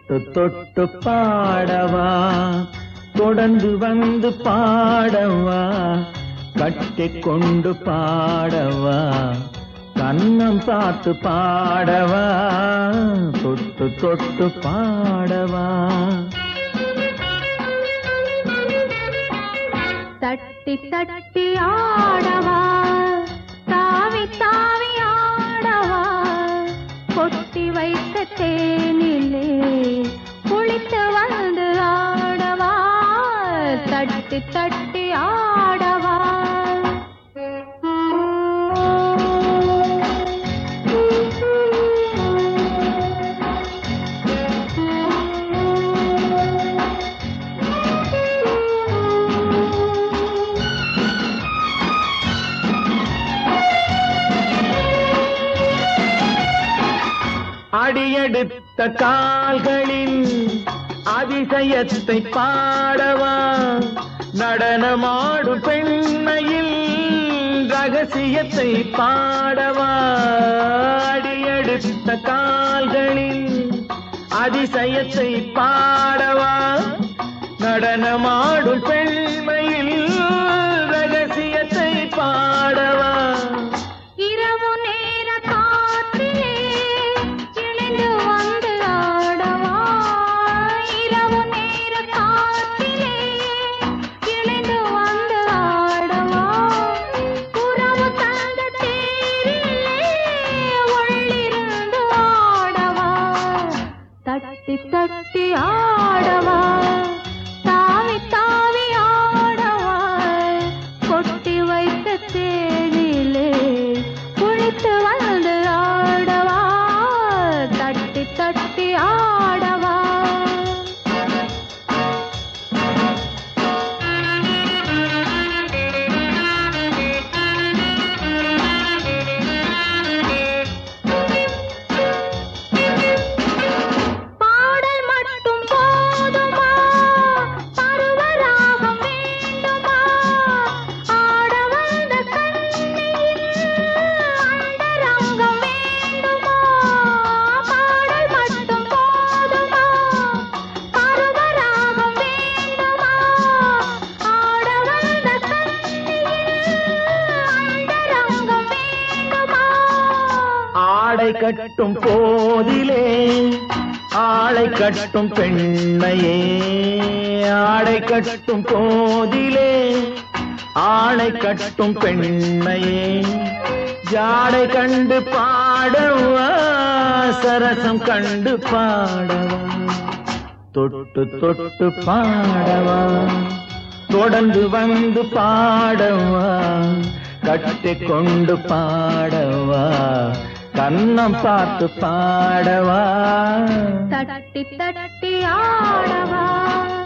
தொட்டு தொட்டு பாடவா, தொடர்ந்து வந்து பாடவா, கட்டிக் கொண்டு பாடவா, கண்ணம் பார்த்து பாடவா, தொட்டு தொட்டு பாடவா. தட்டி தட்டி ஆடவா, தாவி தாவி ஆடவா, கொட்டி வைத்த தேனிலே குளித்து வந்து ஆடவா, தட்டி தட்டி ஆடவா. அடியெடுத்த கால்களின் அதிசயத்தை பாடவா, நடனமாடும் பெண்மையில் ரகசியத்தை பாடவா. அடியெடுத்த கால்களின் அதிசயத்தை பாடவா, நடனமாடும் பெண்மையில் ரகசியத்தை பாடவா. இரவு நேர காற்றிலே இணைந்து வந்து ஆடவா, இரவு நேர காற்றிலே இணைந்து வந்து ஆடவா, உறவு தந்த தேரிலே உள்ளிருந்து ஆடவா, தட்டி தட்டி ஆடவா, தாவி தாவி ஆடவா, கொட்டி வைத்த தேனிலே குளித்து வந்து ஆடவா, தட்டி தட்டி ஆடவா. பாடல் மட்டும் போதுமா, பருவராகம் வேண்டுமா, ஆட வந்த கண்ணியில் அந்தரங்கம் வேண்டுமா. பாடல் மட்டும் போதுமா, பருவராகம் வேண்டுமா, ஆட வந்த கண்ணியில் அந்தரங்கம் வேண்டுமா. ஆடை கட்டும் போதிலே ஆளை கட்டும் பெண்மையே, ஆடை கட்டும் போதிலே ஆளை கட்டும் பெண்மையே, ஜாடை கண்டு பாடவா, சரசம் கண்டு பாடவா, தொட்டு தொட்டு பாடவா, தொடர்ந்து வந்து பாடவா, கட்டிக் கொண்டு பாடவா, கண்ணம் பார்த்து பாடவா, தட்டி தட்டி ஆடவா.